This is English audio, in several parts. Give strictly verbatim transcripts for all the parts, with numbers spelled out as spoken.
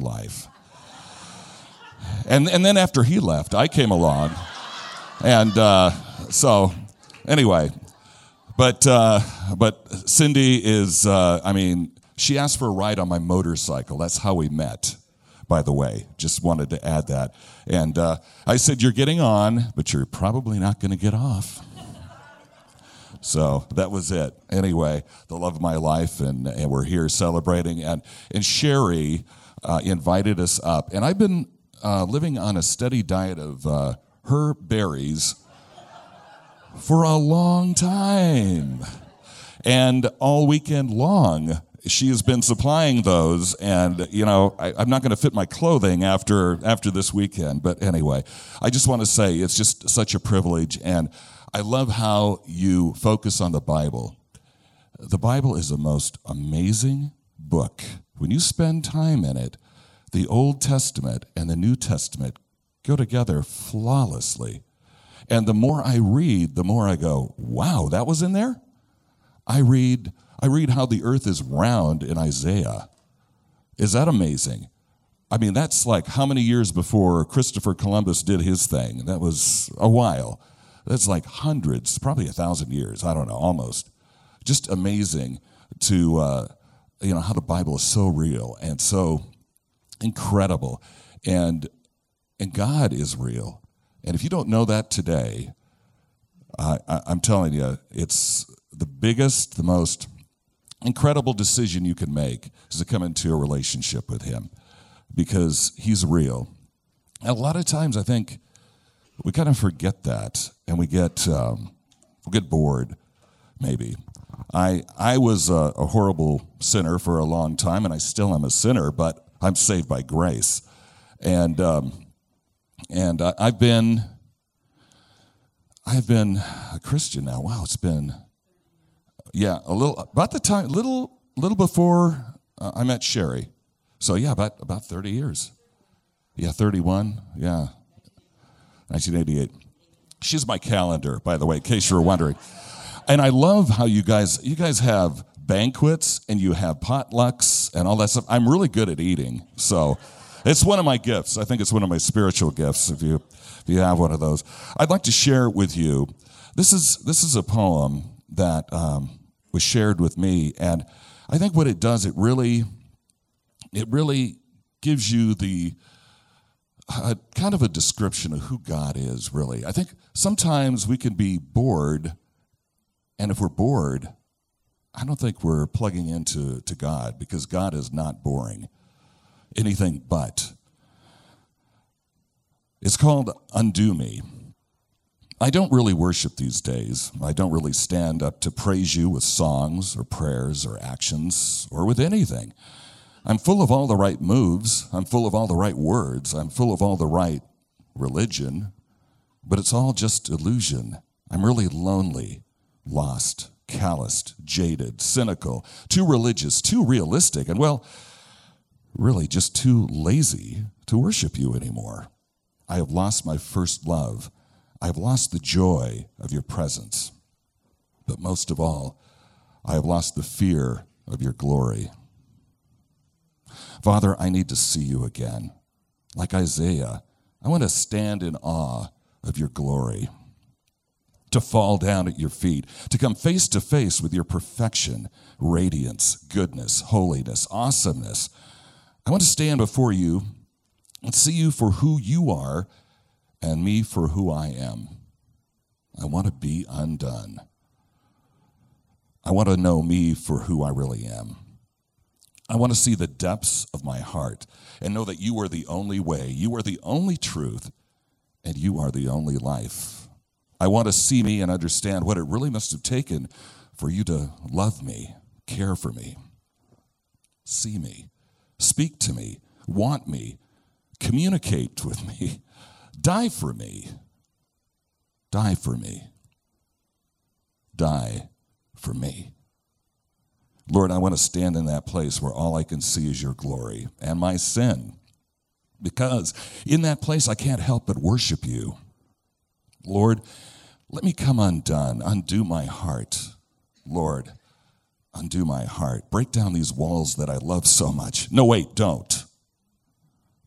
life. And and then after he left, I came along. And uh, so, anyway, but uh, but Cindy is, uh, I mean, she asked for a ride on my motorcycle. That's how we met, by the way. Just wanted to add that. And uh, I said, you're getting on, but you're probably not going to get off. So that was it. Anyway, the love of my life, and, and we're here celebrating. And, and Sherry uh, invited us up. And I've been uh, living on a steady diet of uh, her berries for a long time. And all weekend long, she has been supplying those. And, you know, I, I'm not going to fit my clothing after after this weekend. But anyway, I just want to say it's just such a privilege. And I love how you focus on the Bible. The Bible is the most amazing book. When you spend time in it, the Old Testament and the New Testament go together flawlessly. And the more I read, the more I go, wow, that was in there? I read I read how the earth is round in Isaiah. Is that amazing? I mean, that's like how many years before Christopher Columbus did his thing? That was a while. That's like hundreds, probably a thousand years. I don't know, almost. Just amazing to, uh, you know, how the Bible is so real and so incredible. And and God is real. And if you don't know that today, I, I, I'm telling you, it's the biggest, the most incredible decision you can make is to come into a relationship with him because he's real. And a lot of times I think we kind of forget that and we get um, we get bored, maybe. I I was a, a horrible sinner for a long time, and I still am a sinner, but I'm saved by grace. And um, and I, I've been I've been a Christian now. Wow, it's been yeah a little about the time little little before uh, I met Sherry. So yeah, about about thirty years. Yeah, thirty-one. Yeah, nineteen eighty-eight. She's my calendar, by the way, in case you were wondering. And I love how you guys you guys have banquets and you have potlucks and all that stuff. I'm really good at eating, so it's one of my gifts. I think it's one of my spiritual gifts. If you if you have one of those, I'd like to share with you. This is this is a poem that um, was shared with me, and I think what it does, it really it really gives you the uh, kind of a description of who God is. Really, I think sometimes we can be bored. And if we're bored, I don't think we're plugging into to God, because God is not boring. Anything but. It's called Undo Me. I don't really worship these days. I don't really stand up to praise you with songs or prayers or actions or with anything. I'm full of all the right moves. I'm full of all the right words. I'm full of all the right religion. But it's all just illusion. I'm really lonely. Lost, calloused, jaded, cynical, too religious, too realistic, and well, really just too lazy to worship you anymore. I have lost my first love. I have lost the joy of your presence. But most of all, I have lost the fear of your glory. Father, I need to see you again. Like Isaiah, I want to stand in awe of your glory. To fall down at your feet, to come face to face with your perfection, radiance, goodness, holiness, awesomeness. I want to stand before you and see you for who you are and me for who I am. I want to be undone. I want to know me for who I really am. I want to see the depths of my heart and know that you are the only way, you are the only truth, and you are the only life. I want to see me and understand what it really must have taken for you to love me, care for me, see me, speak to me, want me, communicate with me, die for me, die for me, die for me. Lord, I want to stand in that place where all I can see is your glory and my sin, because in that place I can't help but worship you. Lord, let me come undone, undo my heart. Lord, undo my heart. Break down these walls that I love so much. No, wait, don't.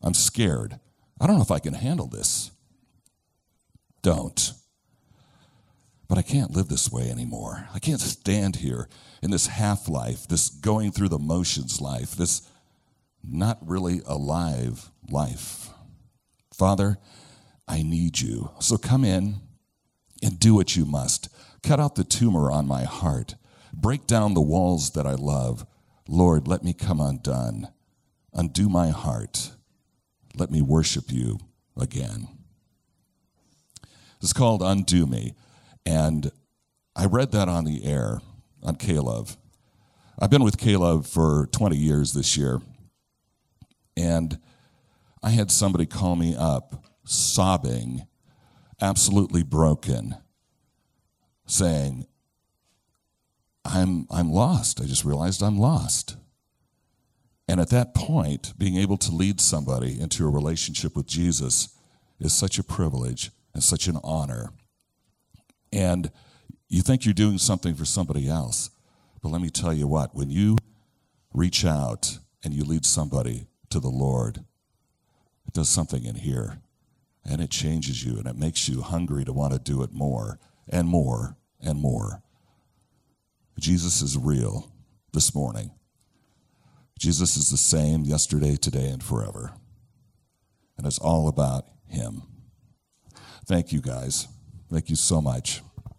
I'm scared. I don't know if I can handle this. Don't. But I can't live this way anymore. I can't stand here in this half-life, this going through the motions life, this not really alive life. Father, I need you. So come in and do what you must. Cut out the tumor on my heart. Break down the walls that I love. Lord, let me come undone. Undo my heart. Let me worship you again. It's called Undo Me. And I read that on the air on K-Love. I've been with K-Love for twenty years this year. And I had somebody call me up sobbing, absolutely broken, saying, I'm I'm lost. I just realized I'm lost. And at that point, being able to lead somebody into a relationship with Jesus is such a privilege and such an honor. And you think you're doing something for somebody else, but let me tell you what, when you reach out and you lead somebody to the Lord, it does something in here, and it changes you, and it makes you hungry to want to do it more and more and more. Jesus is real this morning. Jesus is the same yesterday, today, and forever. And it's all about him. Thank you, guys. Thank you so much.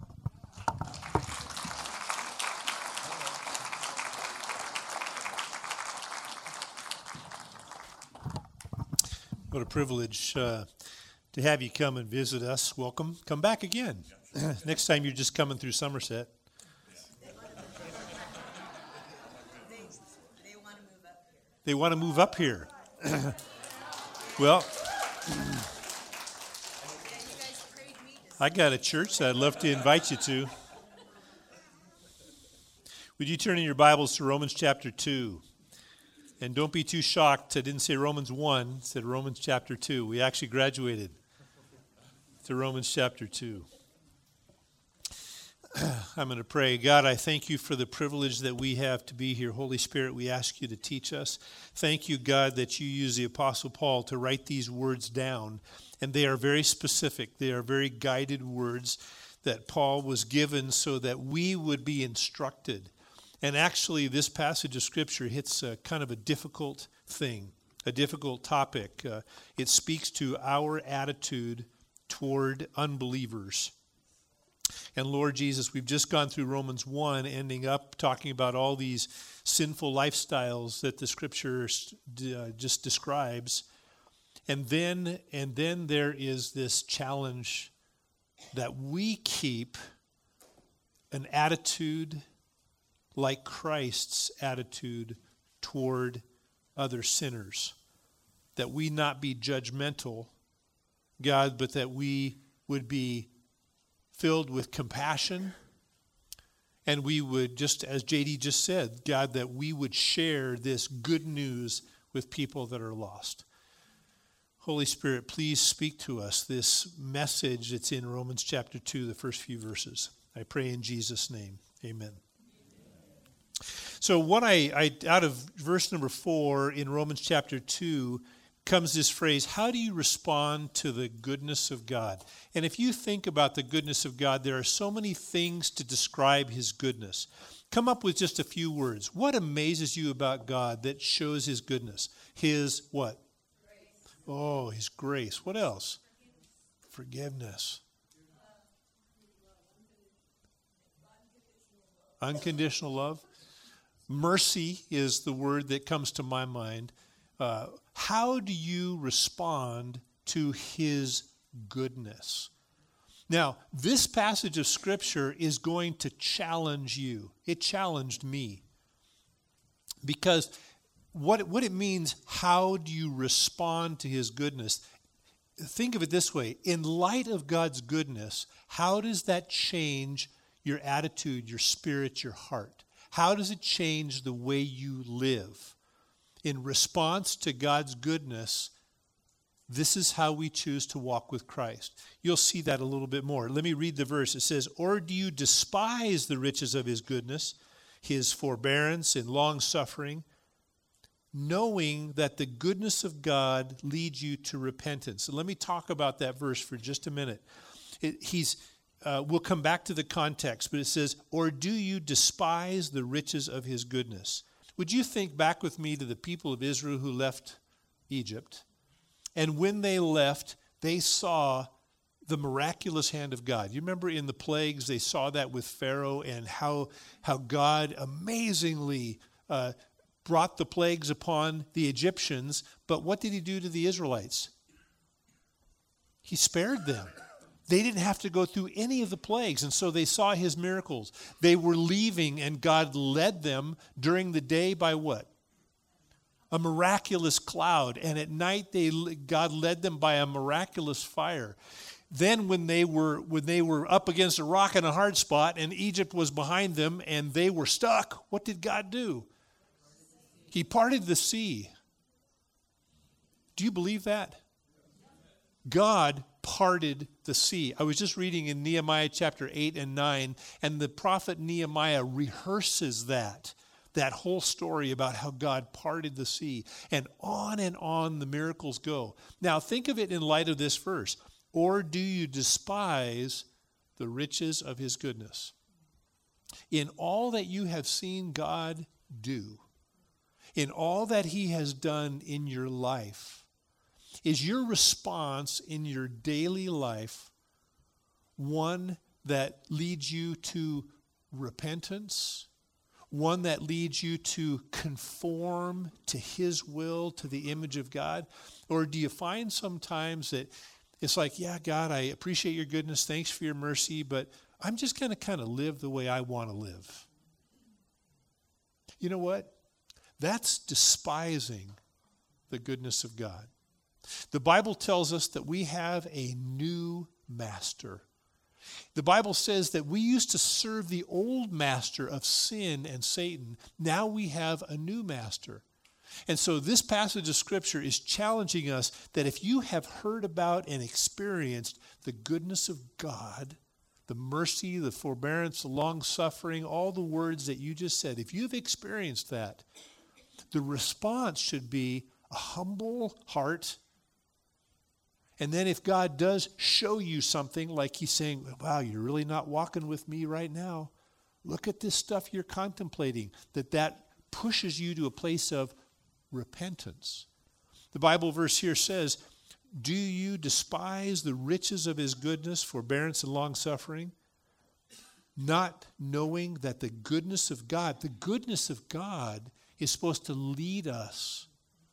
What a privilege uh, to have you come and visit us. Welcome. Come back again. Next time you're just coming through Somerset. They want to move up here. Well, I got a church that I'd love to invite you to. Would you turn in your Bibles to Romans chapter two? And don't be too shocked. I didn't say Romans one, I said Romans chapter two. We actually graduated to Romans chapter two. I'm going to pray. God, I thank you for the privilege that we have to be here. Holy Spirit, we ask you to teach us. Thank you, God, that you use the Apostle Paul to write these words down. And they are very specific. They are very guided words that Paul was given so that we would be instructed. And actually, this passage of Scripture hits a, kind of a difficult thing, a difficult topic. Uh, it speaks to our attitude toward unbelievers. And Lord Jesus, we've just gone through Romans one, ending up talking about all these sinful lifestyles that the Scripture uh, just describes. And then, and then there is this challenge that we keep an attitude like Christ's attitude toward other sinners. That we not be judgmental, God, but that we would be filled with compassion, and we would, just as J D just said, God, that we would share this good news with people that are lost. Holy Spirit, please speak to us this message that's in Romans chapter two, the first few verses. I pray in Jesus' name. Amen. So what I, I out of verse number four in Romans chapter two comes this phrase, how do you respond to the goodness of God? And if you think about the goodness of God, there are so many things to describe his goodness. Come up with just a few words. What amazes you about God that shows his goodness? His what? Grace. Oh, his grace. What else? Forgiveness. Forgiveness. Unconditional love. Mercy is the word that comes to my mind. Uh, how do you respond to his goodness? Now, this passage of Scripture is going to challenge you. It challenged me. Because what, what it means, how do you respond to his goodness? Think of it this way. In light of God's goodness, how does that change your attitude, your spirit, your heart? How does it change the way you live? In response to God's goodness, this is how we choose to walk with Christ. You'll see that a little bit more. Let me read the verse. It says, or do you despise the riches of his goodness, his forbearance and long-suffering, knowing that the goodness of God leads you to repentance. So let me talk about that verse for just a minute. It, he's, uh, we'll come back to the context, but it says, or do you despise the riches of his goodness? Would you think back with me to the people of Israel who left Egypt? And when they left, they saw the miraculous hand of God. You remember in the plagues, they saw that with Pharaoh and how, how God amazingly uh, brought the plagues upon the Egyptians. But what did he do to the Israelites? He spared them. They didn't have to go through any of the plagues, and so they saw his miracles. They were leaving, and God led them during the day by what? A miraculous cloud, and at night they God led them by a miraculous fire. Then when they were when they were up against a rock in a hard spot, and Egypt was behind them, and they were stuck, what did God do? He parted the sea. Do you believe that? God parted the sea. I was just reading in Nehemiah chapter eight and nine, and the prophet Nehemiah rehearses that, that whole story about how God parted the sea. And on and on the miracles go. Now think of it in light of this verse. Or do you despise the riches of his goodness? In all that you have seen God do, in all that he has done in your life, is your response in your daily life one that leads you to repentance, one that leads you to conform to his will, to the image of God? Or do you find sometimes that it's like, yeah, God, I appreciate your goodness, thanks for your mercy, but I'm just going to kind of live the way I want to live? You know what? That's despising the goodness of God. The Bible tells us that we have a new master. The Bible says that we used to serve the old master of sin and Satan. Now we have a new master. And so this passage of Scripture is challenging us that if you have heard about and experienced the goodness of God, the mercy, the forbearance, the long-suffering, all the words that you just said, if you've experienced that, the response should be a humble heart. And then if God does show you something, like he's saying, wow, you're really not walking with me right now. Look at this stuff you're contemplating, that that pushes you to a place of repentance. The Bible verse here says, do you despise the riches of his goodness, forbearance, and long-suffering, not knowing that the goodness of God, the goodness of God is supposed to lead us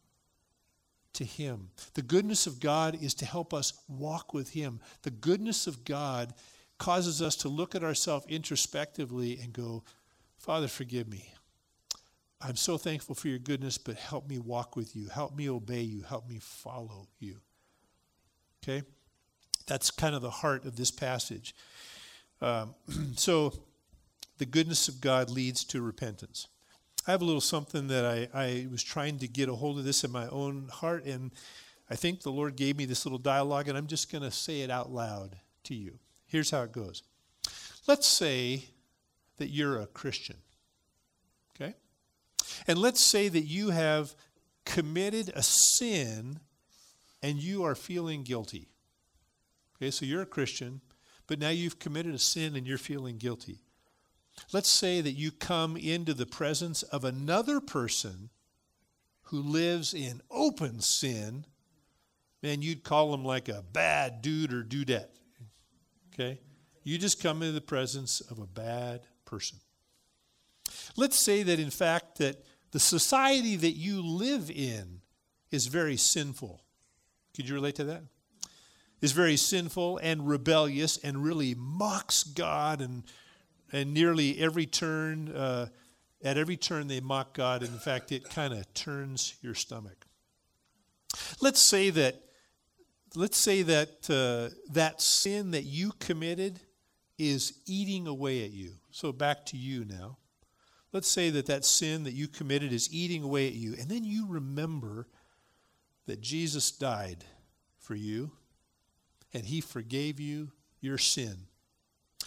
to him. The goodness of God is to help us walk with him. The goodness of God causes us to look at ourselves introspectively and go, Father, forgive me. I'm so thankful for your goodness, but help me walk with you. Help me obey you. Help me follow you. Okay? That's kind of the heart of this passage. Um, so the goodness of God leads to repentance. I have a little something that I, I was trying to get a hold of this in my own heart, and I think the Lord gave me this little dialogue, and I'm just going to say it out loud to you. Here's how it goes. Let's say that you're a Christian, okay? And let's say that you have committed a sin and you are feeling guilty. Okay, so you're a Christian, but now you've committed a sin and you're feeling guilty. Let's say that you come into the presence of another person who lives in open sin. Man, you'd call them like a bad dude or dudette. Okay? You just come into the presence of a bad person. Let's say that, in fact, that the society that you live in is very sinful. Could you relate to that? Is very sinful and rebellious and really mocks God, and and nearly every turn, uh, at every turn they mock God. And in fact, it kind of turns your stomach. Let's say that, let's say that uh, that sin that you committed is eating away at you. So back to you now. Let's say that that sin that you committed is eating away at you. And then you remember that Jesus died for you and he forgave you your sin.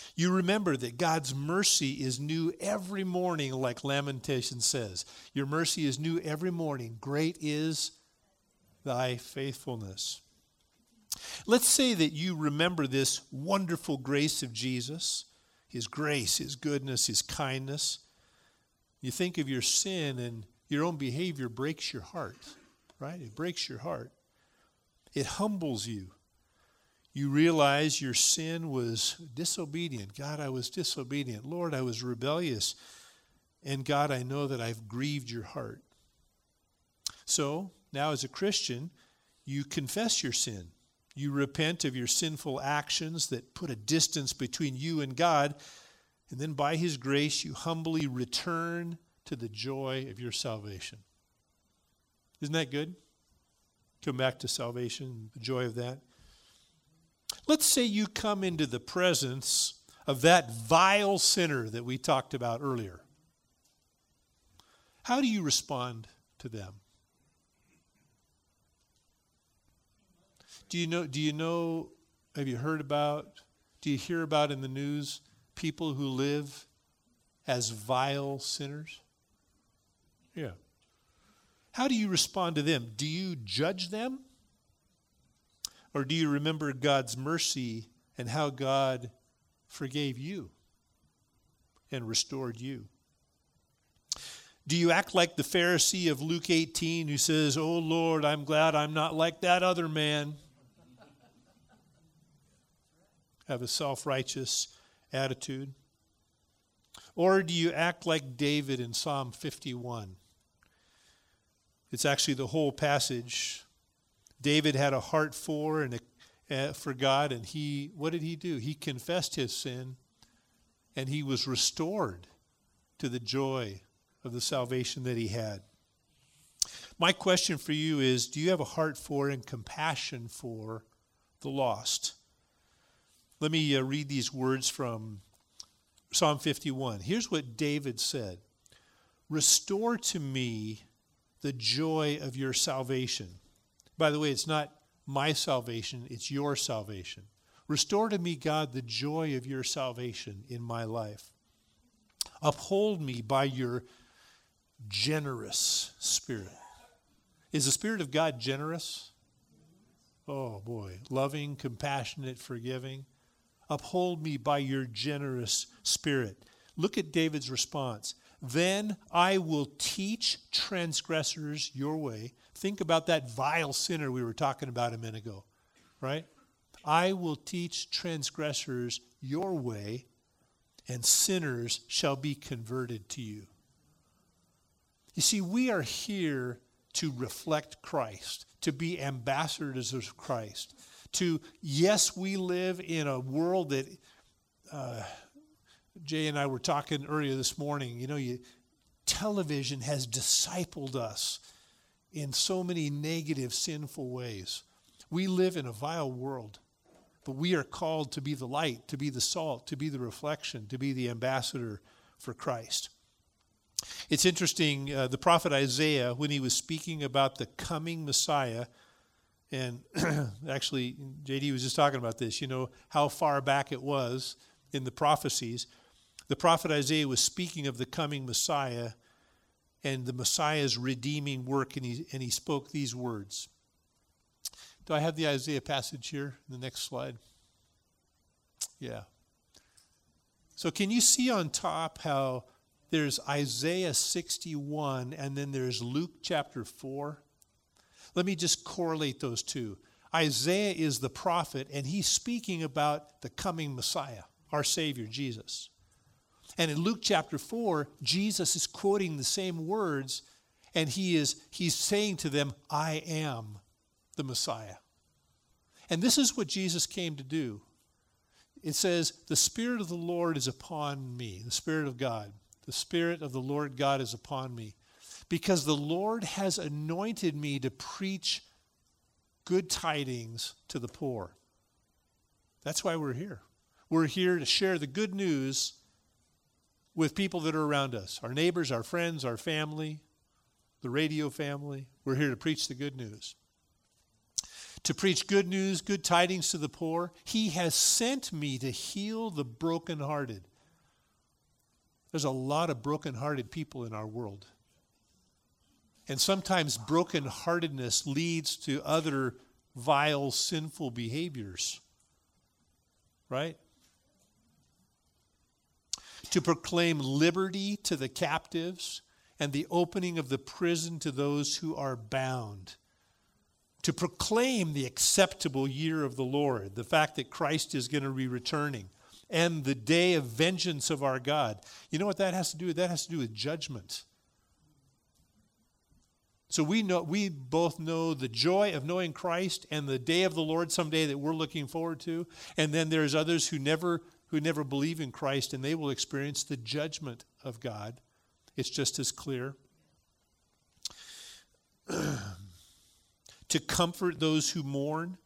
You remember that God's mercy is new every morning, like Lamentation says. Your mercy is new every morning. Great is thy faithfulness. Let's say that you remember this wonderful grace of Jesus, his grace, his goodness, his kindness. You think of your sin and your own behavior breaks your heart, right? It breaks your heart. It humbles you. You realize your sin was disobedient. God, I was disobedient. Lord, I was rebellious. And God, I know that I've grieved your heart. So now as a Christian, you confess your sin. You repent of your sinful actions that put a distance between you and God. And then by his grace, you humbly return to the joy of your salvation. Isn't that good? Come back to salvation, the joy of that. Let's say you come into the presence of that vile sinner that we talked about earlier. How do you respond to them? Do you know, do you know, have you heard about, do you hear about in the news people who live as vile sinners? Yeah. How do you respond to them? Do you judge them? Or do you remember God's mercy and how God forgave you and restored you? Do you act like the Pharisee of Luke eighteen who says, "Oh Lord, I'm glad I'm not like that other man"? Have a self-righteous attitude? Or do you act like David in Psalm fifty-one? It's actually the whole passage. David had a heart for and a, uh, for God, and he, what did he do? He confessed his sin, and he was restored to the joy of the salvation that he had. My question for you is, do you have a heart for and compassion for the lost? Let me uh, read these words from Psalm fifty-one. Here's what David said. Restore to me the joy of your salvation. By the way, it's not my salvation, it's your salvation. Restore to me, God, the joy of your salvation in my life. Uphold me by your generous spirit. Is the Spirit of God generous? Oh boy, loving, compassionate, forgiving. Uphold me by your generous spirit. Look at David's response. Then I will teach transgressors your way. Think about that vile sinner we were talking about a minute ago, right? I will teach transgressors your way, and sinners shall be converted to you. You see, we are here to reflect Christ, to be ambassadors of Christ. To, yes, we live in a world that, uh, Jay and I were talking earlier this morning, you know, you, television has discipled us in so many negative, sinful ways. We live in a vile world, but we are called to be the light, to be the salt, to be the reflection, to be the ambassador for Christ. It's interesting, uh, the prophet Isaiah, when he was speaking about the coming Messiah, and actually, J D was just talking about this, you know, how far back it was in the prophecies. The prophet Isaiah was speaking of the coming Messiah and the Messiah's redeeming work, and he, and he spoke these words. Do I have the Isaiah passage here in the next slide? Yeah. So can you see on top how there's Isaiah sixty-one and then there's Luke chapter four? Let me just correlate those two. Isaiah is the prophet, and he's speaking about the coming Messiah, our Savior, Jesus. And in Luke chapter four, Jesus is quoting the same words, and he is he's saying to them, I am the Messiah. And this is what Jesus came to do. It says, the Spirit of the Lord is upon me, the Spirit of God. The Spirit of the Lord God is upon me, because the Lord has anointed me to preach good tidings to the poor. That's why we're here. We're here to share the good news with people that are around us, our neighbors, our friends, our family, the radio family. We're here to preach the good news. to preach good news, good tidings to the poor. He has sent me to heal the brokenhearted. There's a lot of brokenhearted people in our world. And sometimes brokenheartedness leads to other vile, sinful behaviors. Right? To proclaim liberty to the captives and the opening of the prison to those who are bound. To proclaim the acceptable year of the Lord, the fact that Christ is going to be returning, and the day of vengeance of our God. You know what that has to do with? That has to do with judgment. So we know, we both know the joy of knowing Christ and the day of the Lord someday that we're looking forward to. And then there's others who never who never believe in Christ, and they will experience the judgment of God. It's just as clear. To comfort those who mourn.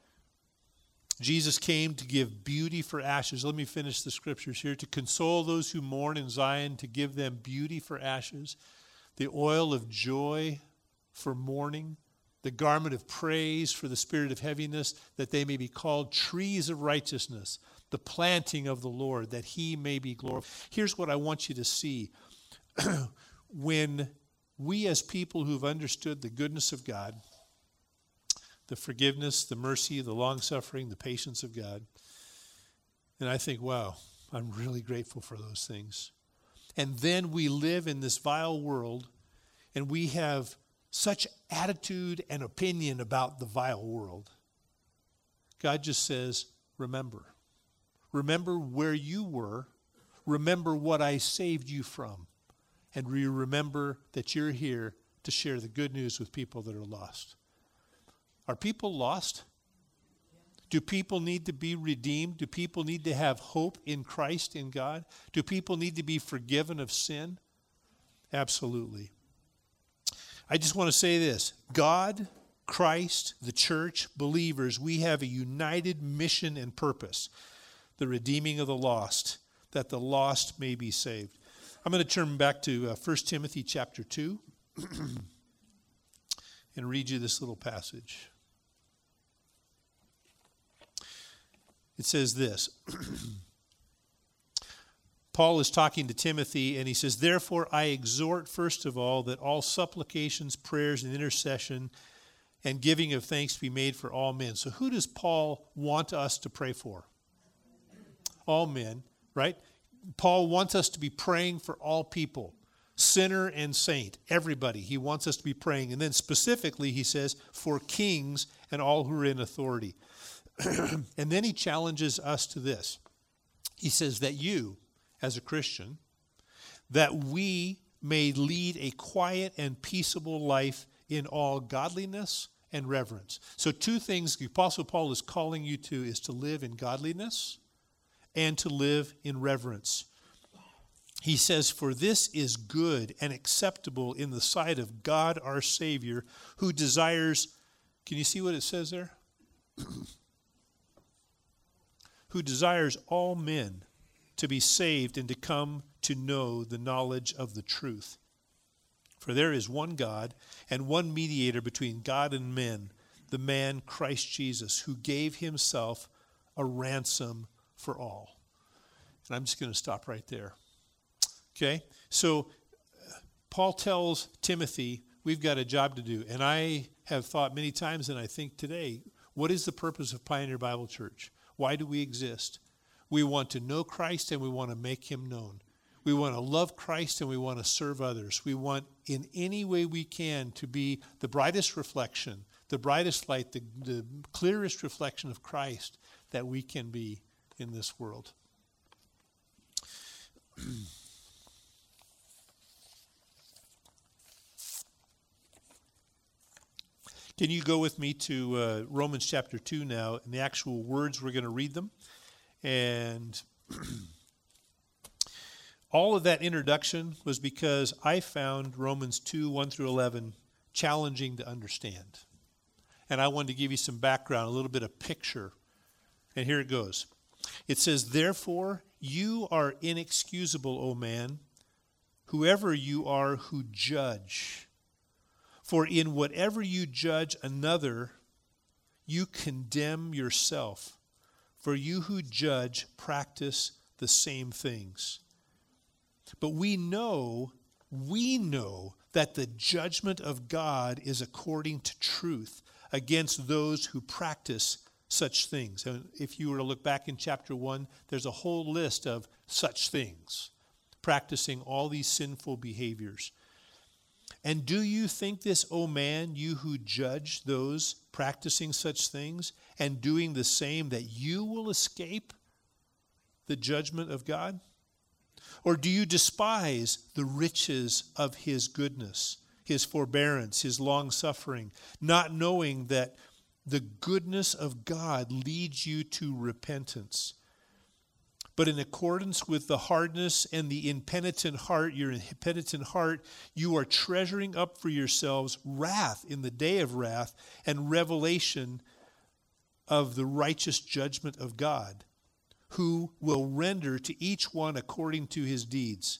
Jesus came to give beauty for ashes. Let me finish the scriptures here. To console those who mourn in Zion, to give them beauty for ashes, the oil of joy for mourning, the garment of praise for the spirit of heaviness, that they may be called trees of righteousness, the planting of the Lord, that he may be glorified. Here's what I want you to see. When we as people who've understood the goodness of God, the forgiveness, the mercy, the long-suffering, the patience of God, and I think, wow, I'm really grateful for those things. And then we live in this vile world, and we have such attitude and opinion about the vile world. God just says, remember. Remember where you were. Remember what I saved you from. And re- remember that you're here to share the good news with people that are lost. Are people lost? Do people need to be redeemed? Do people need to have hope in Christ, in God? Do people need to be forgiven of sin? Absolutely. I just want to say this. God, Christ, the church, believers, we have a united mission and purpose. The redeeming of the lost, that the lost may be saved. I'm going to turn back to uh, First Timothy chapter two and read you this little passage. It says this. Paul is talking to Timothy, and he says, therefore I exhort first of all that all supplications, prayers, and intercession and giving of thanks be made for all men. So who does Paul want us to pray for? All men, right? Paul wants us to be praying for all people, sinner and saint, everybody. He wants us to be praying. And then specifically, he says, for kings and all who are in authority. And then he challenges us to this. He says that you, as a Christian, that we may lead a quiet and peaceable life in all godliness and reverence. So two things the Apostle Paul is calling you to is to live in godliness and to live in reverence. He says, for this is good and acceptable in the sight of God our Savior, who desires, can you see what it says there? Who desires all men to be saved and to come to know the knowledge of the truth. For there is one God and one mediator between God and men, the man Christ Jesus, who gave himself a ransom for all. And I'm just going to stop right there. Okay? So Paul tells Timothy, we've got a job to do. And I have thought many times, and I think today, what is the purpose of Pioneer Bible Church? Why do we exist? We want to know Christ and we want to make him known. We want to love Christ and we want to serve others. We want in any way we can to be the brightest reflection, the brightest light, the, the clearest reflection of Christ that we can be in this world. Can you go with me to uh, Romans chapter two now? In the actual words, we're going to read them. And all of that introduction was because I found Romans two, one through eleven challenging to understand. And I wanted to give you some background, a little bit of picture. And here it goes. It says, therefore, you are inexcusable, O man, whoever you are who judge. For in whatever you judge another, you condemn yourself, for you who judge practice the same things. But we know, we know that the judgment of God is according to truth against those who practice such things. And if you were to look back in chapter one, there's a whole list of such things, practicing all these sinful behaviors. And do you think this, O man, you who judge those practicing such things and doing the same, that you will escape the judgment of God? Or do you despise the riches of his goodness, his forbearance, his long-suffering, not knowing that the goodness of God leads you to repentance? But in accordance with the hardness and the impenitent heart, your impenitent heart, you are treasuring up for yourselves wrath in the day of wrath and revelation of the righteous judgment of God, who will render to each one according to his deeds.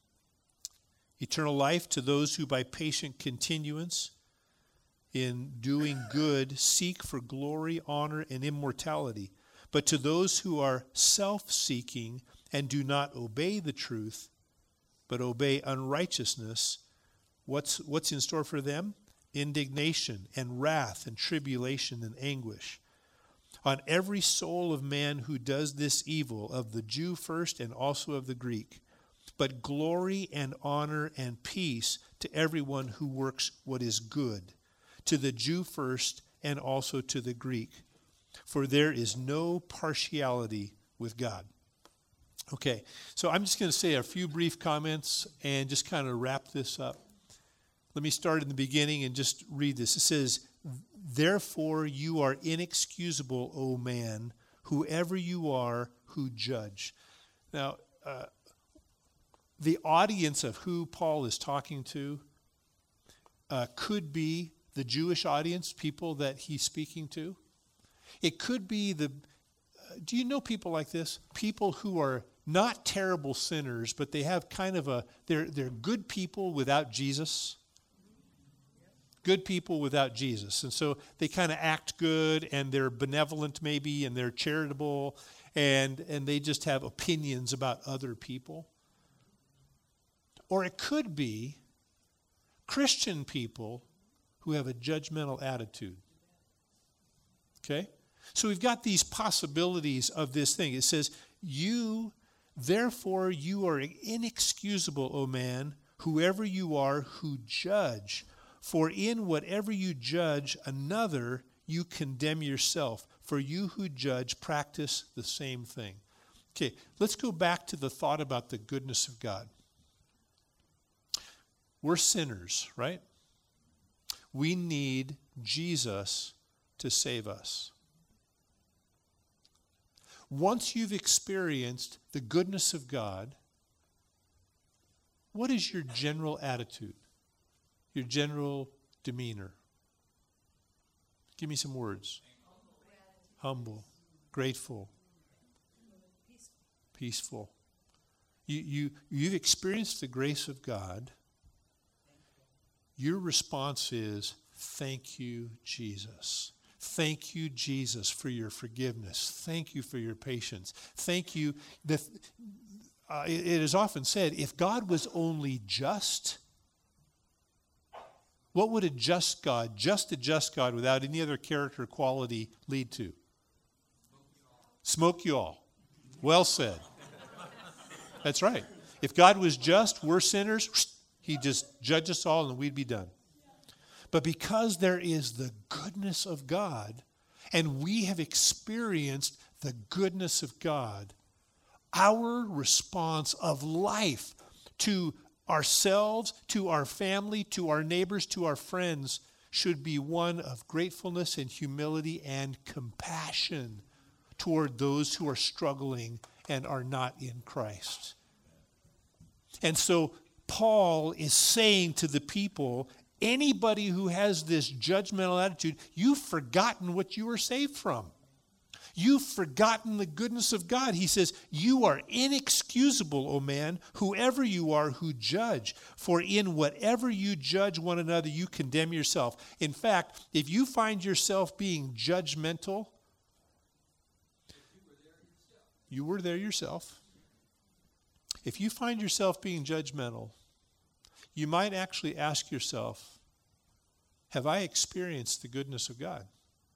Eternal life to those who by patient continuance in doing good seek for glory, honor, and immortality. But to those who are self-seeking and do not obey the truth, but obey unrighteousness, what's, what's in store for them? Indignation and wrath and tribulation and anguish. On every soul of man who does this evil, of the Jew first and also of the Greek. But glory and honor and peace to everyone who works what is good, to the Jew first and also to the Greek. For there is no partiality with God. Okay, so I'm just going to say a few brief comments and just kind of wrap this up. Let me start in the beginning and just read this. It says, therefore you are inexcusable, O man, whoever you are who judge. Now, uh, the audience of who Paul is talking to uh, could be the Jewish audience, people that he's speaking to. It could be the, uh, do you know people like this? People who are not terrible sinners, but they have kind of a, they're, they're good people without Jesus. Good people without Jesus. And so they kind of act good and they're benevolent maybe and they're charitable and, and they just have opinions about other people. Or it could be Christian people who have a judgmental attitude. Okay? So we've got these possibilities of this thing. It says, you, therefore you are inexcusable, O man, whoever you are who judge. For in whatever you judge another, you condemn yourself. For you who judge practice the same thing. Okay, let's go back to the thought about the goodness of God. We're sinners, right? We need Jesus to save us. Once you've experienced the goodness of God, what is your general attitude? Your general demeanor? Give me some words. Humble, grateful, peaceful. You, you, you've experienced the grace of God. Your response is, thank you, Jesus. Thank you, Jesus, for your forgiveness. Thank you for your patience. Thank you. The, uh, it, it is often said, if God was only just, what would a just God, just a just God without any other character quality lead to? Smoke you all. Well said. That's right. If God was just, we're sinners, he'd just judge us all and we'd be done. But because there is the goodness of God, and we have experienced the goodness of God, our response of life to ourselves, to our family, to our neighbors, to our friends should be one of gratefulness and humility and compassion toward those who are struggling and are not in Christ. And so Paul is saying to the people, anybody who has this judgmental attitude, you've forgotten what you were saved from. You've forgotten the goodness of God. He says, you are inexcusable, O man, whoever you are who judge. For in whatever you judge one another, you condemn yourself. In fact, if you find yourself being judgmental, you were there yourself. If you find yourself being judgmental, you might actually ask yourself, have I experienced the goodness of God?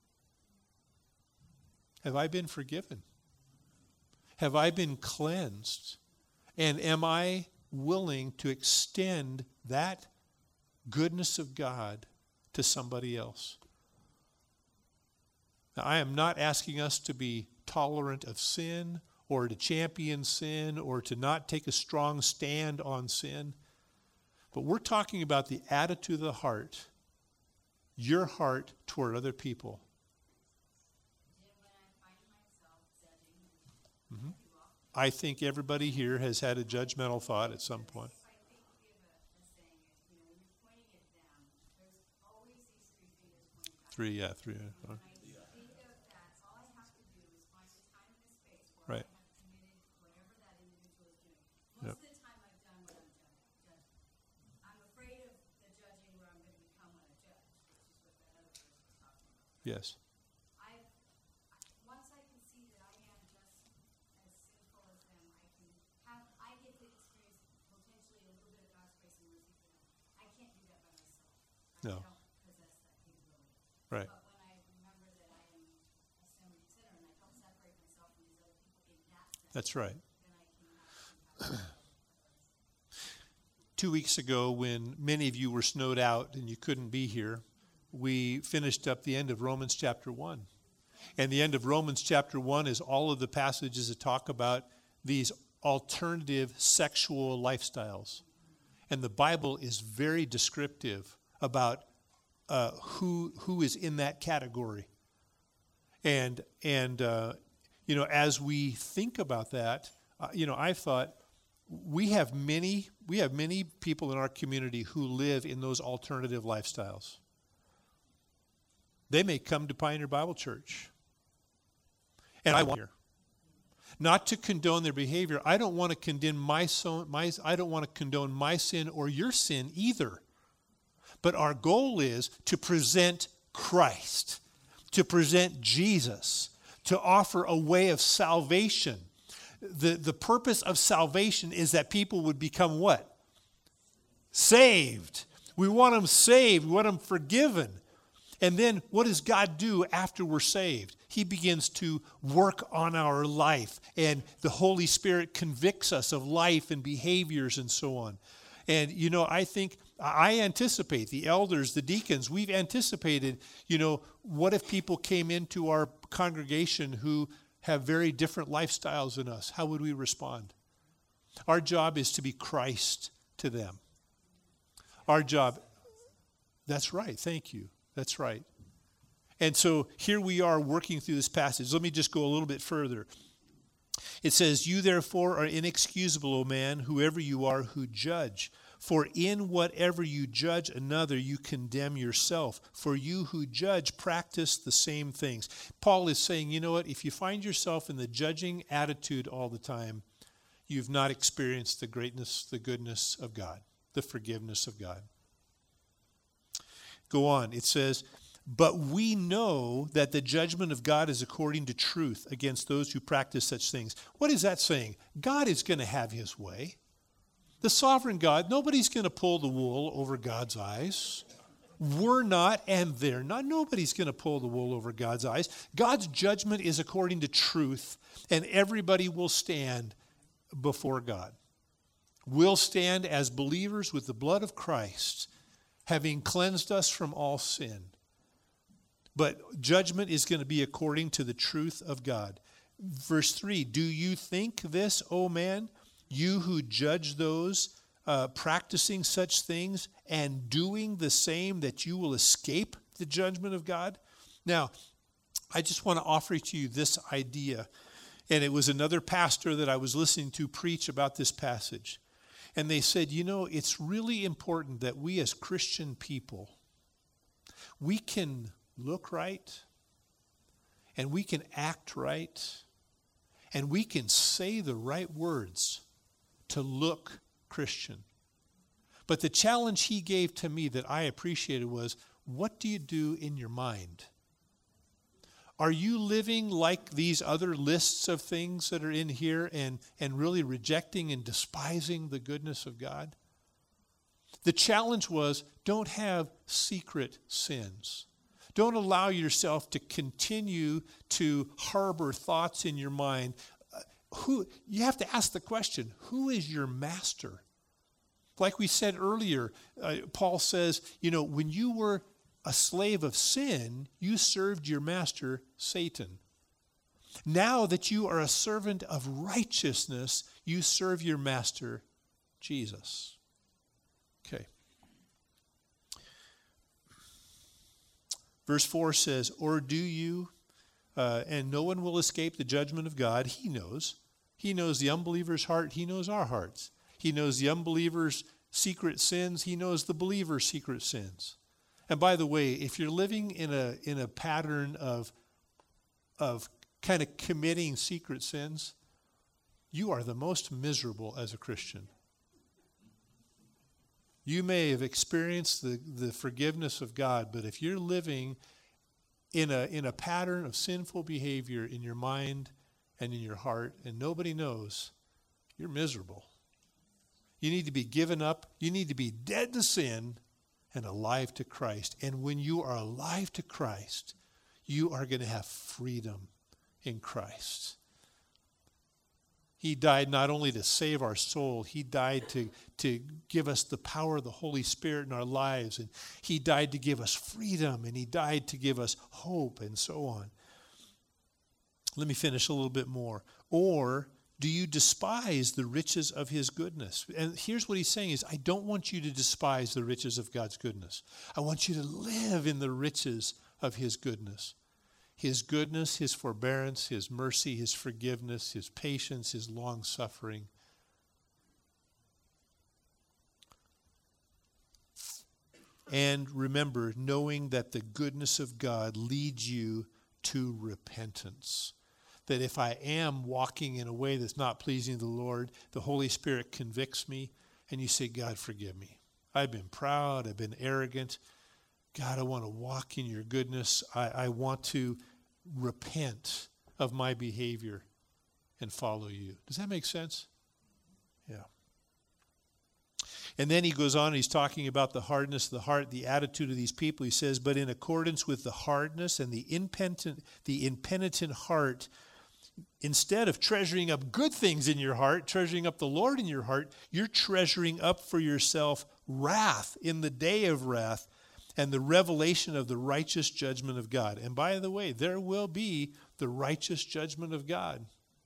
Have I been forgiven? Have I been cleansed? And am I willing to extend that goodness of God to somebody else? Now, I am not asking us to be tolerant of sin or to champion sin or to not take a strong stand on sin. But we're talking about the attitude of the heart, your heart toward other people. Mm-hmm. I think everybody here has had a judgmental thought at some point. Three, yeah, three. Uh, right. Yep. Yes. No. Right. But when I remember that I am a sinner and I don't separate myself from these other people in that sense, that's right. Then I can Two weeks ago, when many of you were snowed out and you couldn't be here, we finished up the end of Romans chapter one. And the end of Romans chapter one is all of the passages that talk about these alternative sexual lifestyles. And the Bible is very descriptive about uh, who who is in that category. And, and uh, you know, as we think about that, uh, you know, I thought we have many we have many people in our community who live in those alternative lifestyles. They may come to Pioneer Bible Church. And I want here. Not to condone their behavior. I don't want to condemn my, so, my I don't want to condone my sin or your sin either. But our goal is to present Christ, to present Jesus, to offer a way of salvation. The, the purpose of salvation is that people would become what? Saved. We want them saved. We want them forgiven. And then what does God do after we're saved? He begins to work on our life, and the Holy Spirit convicts us of life and behaviors and so on. And, you know, I think, I anticipate, the elders, the deacons, we've anticipated, you know, what if people came into our congregation who have very different lifestyles than us? How would we respond? Our job is to be Christ to them. Our job, that's right, thank you. That's right. And so here we are working through this passage. Let me just go a little bit further. It says, you therefore are inexcusable, O man, whoever you are who judge. For in whatever you judge another, you condemn yourself. For you who judge practice the same things. Paul is saying, you know what, if you find yourself in the judging attitude all the time, you've not experienced the greatness, the goodness of God, the forgiveness of God. Go on. It says, but we know that the judgment of God is according to truth against those who practice such things. What is that saying? God is going to have his way. The sovereign God, nobody's going to pull the wool over God's eyes. We're not, and they're not. Nobody's going to pull the wool over God's eyes. God's judgment is according to truth, and everybody will stand before God. We'll stand as believers with the blood of Christ, having cleansed us from all sin. But judgment is going to be according to the truth of God. Verse three, do you think this, O man, you who judge those uh, practicing such things and doing the same, that you will escape the judgment of God? Now, I just want to offer to you this idea. And it was another pastor that I was listening to preach about this passage. And they said, you know, it's really important that we as Christian people, we can look right and we can act right, and we can say the right words to look Christian. But the challenge he gave to me that I appreciated was, what do you do in your mind? Are you living like these other lists of things that are in here and, and really rejecting and despising the goodness of God? The challenge was, don't have secret sins. Don't allow yourself to continue to harbor thoughts in your mind. Uh, who you have to ask the question, who is your master? Like we said earlier, uh, Paul says, you know, when you were a slave of sin, you served your master, Satan. Now that you are a servant of righteousness, you serve your master, Jesus. Okay. Verse four says, or do you, uh, and no one will escape the judgment of God. He knows. He knows the unbeliever's heart. He knows our hearts. He knows the unbeliever's secret sins. He knows the believer's secret sins. And by the way, if you're living in a in a pattern of of kind of committing secret sins, you are the most miserable as a Christian. You may have experienced the, the forgiveness of God, but if you're living in a in a pattern of sinful behavior in your mind and in your heart, and nobody knows, you're miserable. You need to be given up. You need to be dead to sin and alive to Christ. And when you are alive to Christ, you are going to have freedom in Christ. He died not only to save our soul, he died to, to give us the power of the Holy Spirit in our lives. And he died to give us freedom, and he died to give us hope, and so on. Let me finish a little bit more. Or do you despise the riches of his goodness? And here's what he's saying is, I don't want you to despise the riches of God's goodness. I want you to live in the riches of his goodness. His goodness, his forbearance, his mercy, his forgiveness, his patience, his long-suffering. And remember, knowing that the goodness of God leads you to repentance. That if I am walking in a way that's not pleasing to the Lord, the Holy Spirit convicts me, and you say, God, forgive me. I've been proud. I've been arrogant. God, I want to walk in your goodness. I, I want to repent of my behavior and follow you. Does that make sense? Yeah. And then he goes on, he's talking about the hardness of the heart, the attitude of these people. He says, but in accordance with the hardness and the impenitent, the impenitent heart, instead of treasuring up good things in your heart, treasuring up the Lord in your heart, you're treasuring up for yourself wrath in the day of wrath and the revelation of the righteous judgment of God. And by the way, there will be the righteous judgment of God,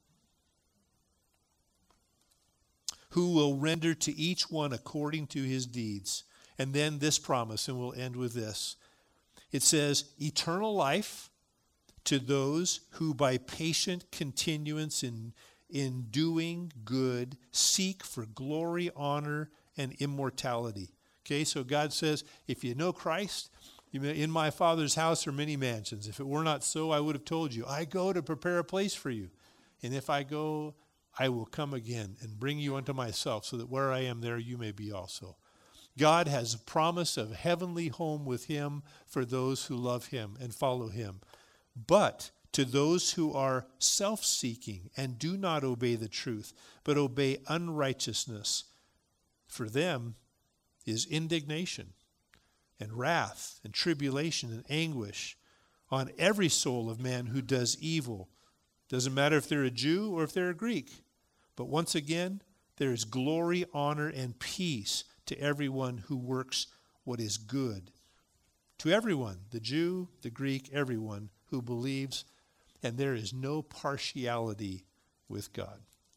who will render to each one according to his deeds. And then this promise, and we'll end with this. It says, eternal life to those who by patient continuance in, in doing good seek for glory, honor, and immortality. Okay, so God says, if you know Christ, in my Father's house are many mansions. If it were not so, I would have told you. I go to prepare a place for you. And if I go, I will come again and bring you unto myself, so that where I am, there you may be also. God has a promise of heavenly home with him for those who love him and follow him. But to those who are self-seeking and do not obey the truth, but obey unrighteousness, for them is indignation and wrath and tribulation and anguish on every soul of man who does evil. Doesn't matter if they're a Jew or if they're a Greek. But once again, there is glory, honor, and peace to everyone who works what is good. To everyone, the Jew, the Greek, everyone who believes, and there is no partiality with God.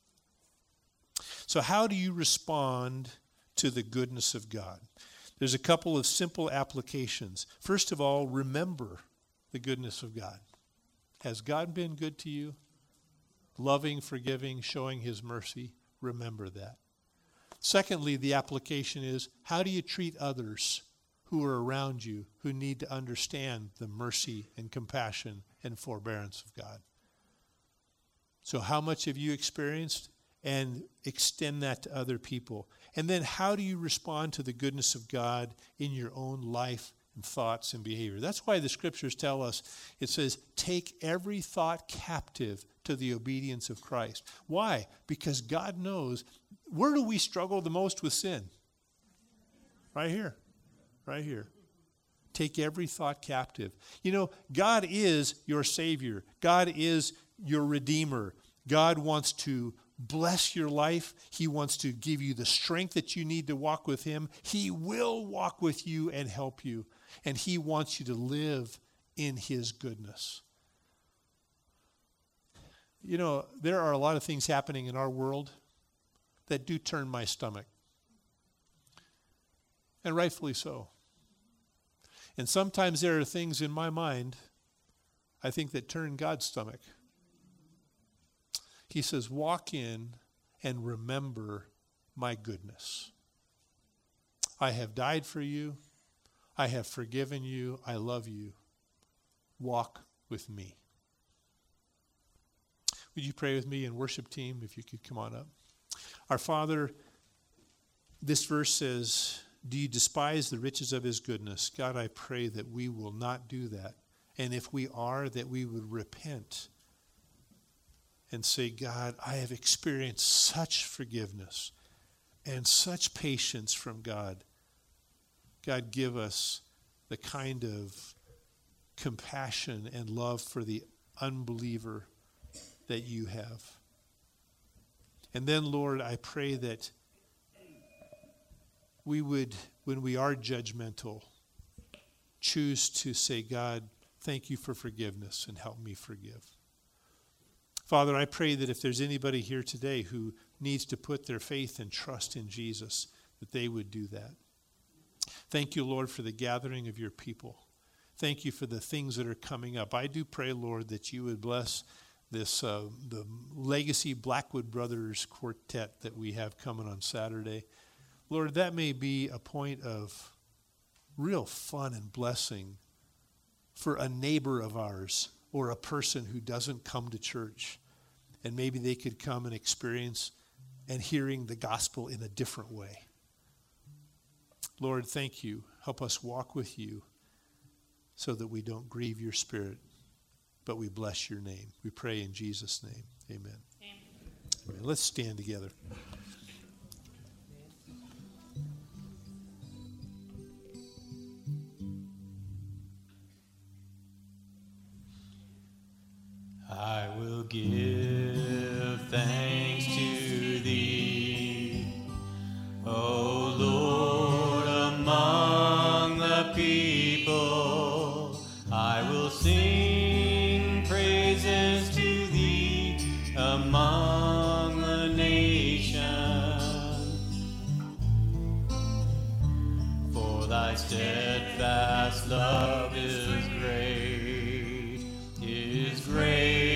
So how do you respond to the goodness of God? There's a couple of simple applications. First of all, remember the goodness of God. Has God been good to you? Loving, forgiving, showing his mercy. Remember that. Secondly, the application is, how do you treat others who are around you who need to understand the mercy and compassion and forbearance of God. So how much have you experienced? And extend that to other people. And then how do you respond to the goodness of God in your own life and thoughts and behavior? That's why the scriptures tell us, it says, take every thought captive to the obedience of Christ. Why? Because God knows, where do we struggle the most with sin? Right here. Right here. Take every thought captive. You know, God is your Savior. God is your Redeemer. God wants to bless your life. He wants to give you the strength that you need to walk with him. He will walk with you and help you. And he wants you to live in his goodness. You know, there are a lot of things happening in our world that do turn my stomach. And rightfully so. And sometimes there are things in my mind, I think, that turn God's stomach. He says, walk in and remember my goodness. I have died for you. I have forgiven you. I love you. Walk with me. Would you pray with me, and worship team, if you could come on up? Our Father, this verse says, do you despise the riches of his goodness? God, I pray that we will not do that. And if we are, that we would repent and say, God, I have experienced such forgiveness and such patience from God. God, give us the kind of compassion and love for the unbeliever that you have. And then, Lord, I pray that we would, when we are judgmental, choose to say, God, thank you for forgiveness and help me forgive. Father, I pray that if there's anybody here today who needs to put their faith and trust in Jesus, that they would do that. Thank you, Lord, for the gathering of your people. Thank you for the things that are coming up. I do pray, Lord, that you would bless this uh, the Legacy Blackwood Brothers Quartet that we have coming on Saturday. Lord, that may be a point of real fun and blessing for a neighbor of ours or a person who doesn't come to church. And maybe they could come and experience and hearing the gospel in a different way. Lord, thank you. Help us walk with you so that we don't grieve your spirit, but we bless your name. We pray in Jesus' name. Amen. Amen. Let's stand together. I will give thanks to thee, O Lord, among the people. I will sing praises to thee among the nations. For thy steadfast love is great, is great.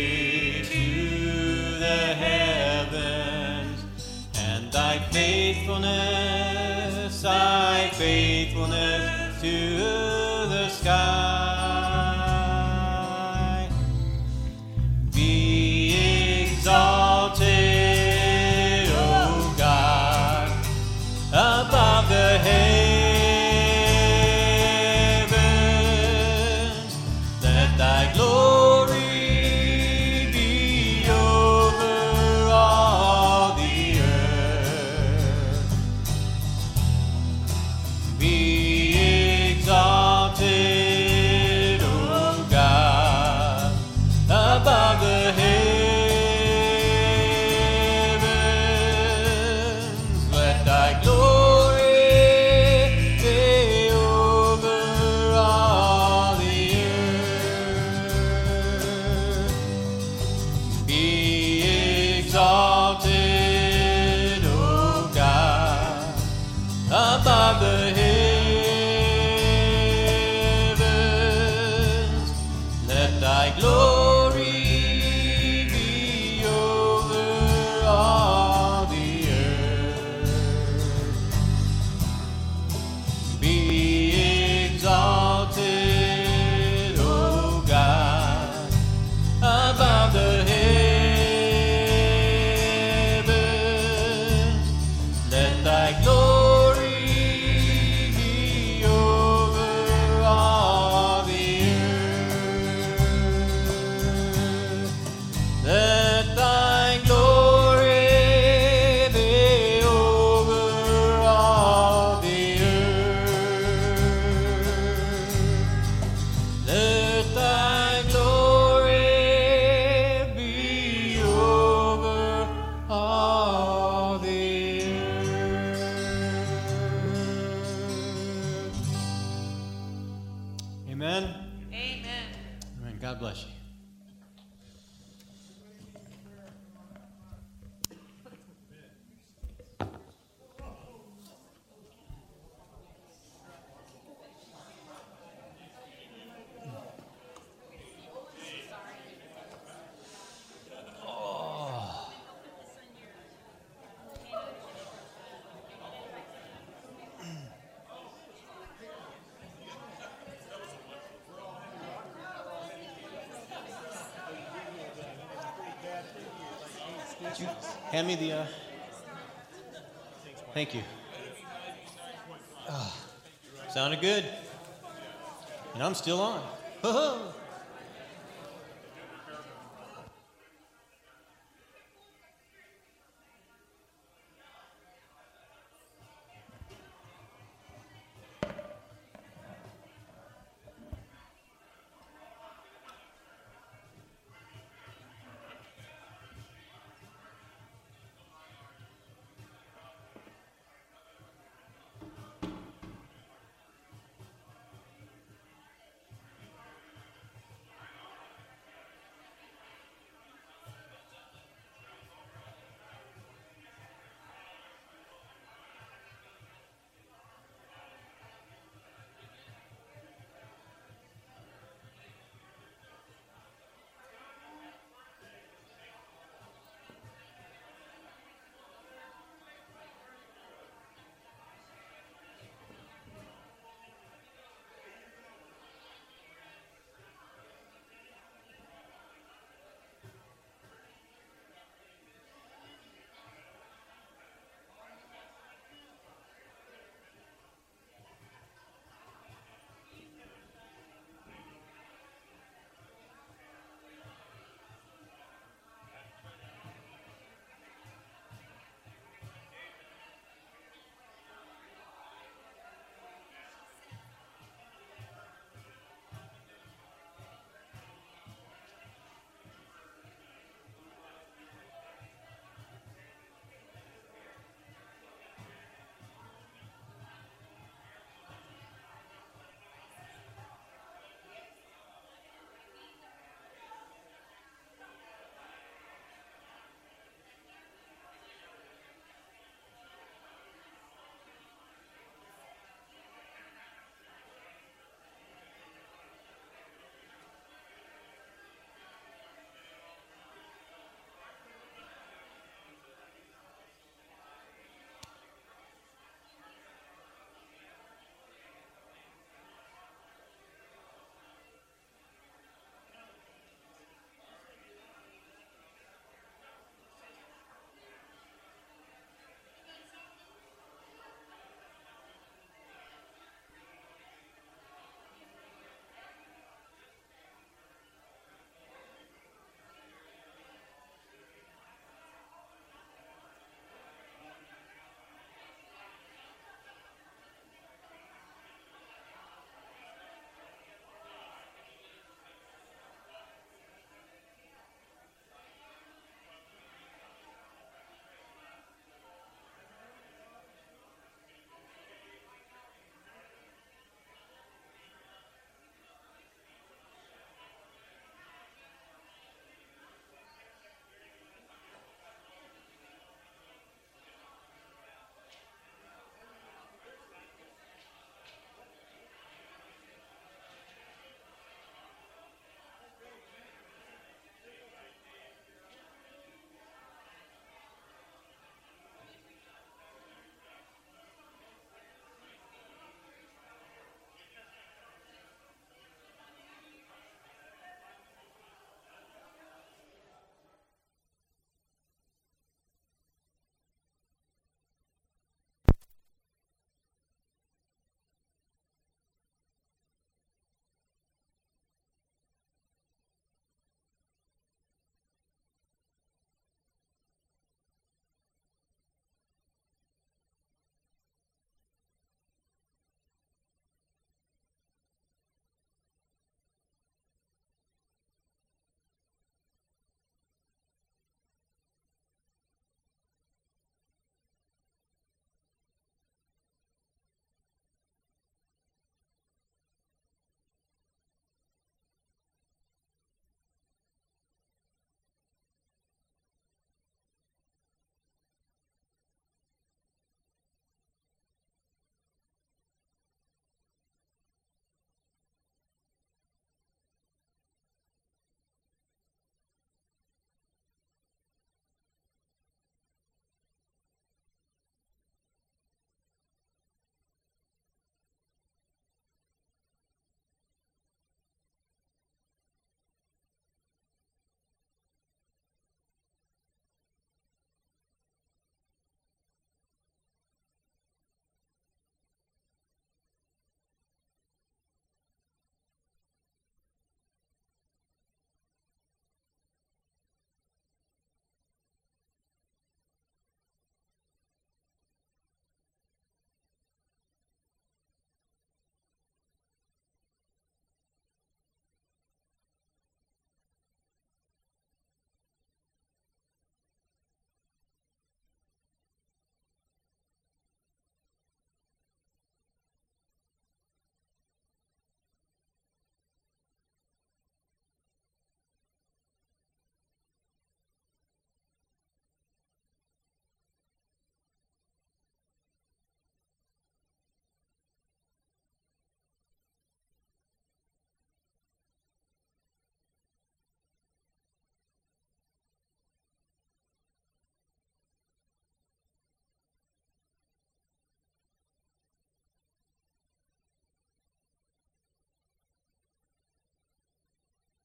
Faithfulness, thy faithfulness to the sky. Be exalted, O God, above the heavens. Let thy glory be over all the earth. Be exalted, O God, above the heavens. Let thy glory be over all the earth. Be exalted, O God, above the heavens. Let thy glory be over all the earth. Be God bless you. Would you hand me the, uh, thank you. Oh, sounded good. And I'm still on.